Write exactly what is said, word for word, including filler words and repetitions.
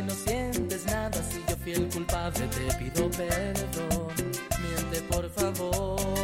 no sientes nada, si yo fui el culpable te pido perdón. Miente por favor.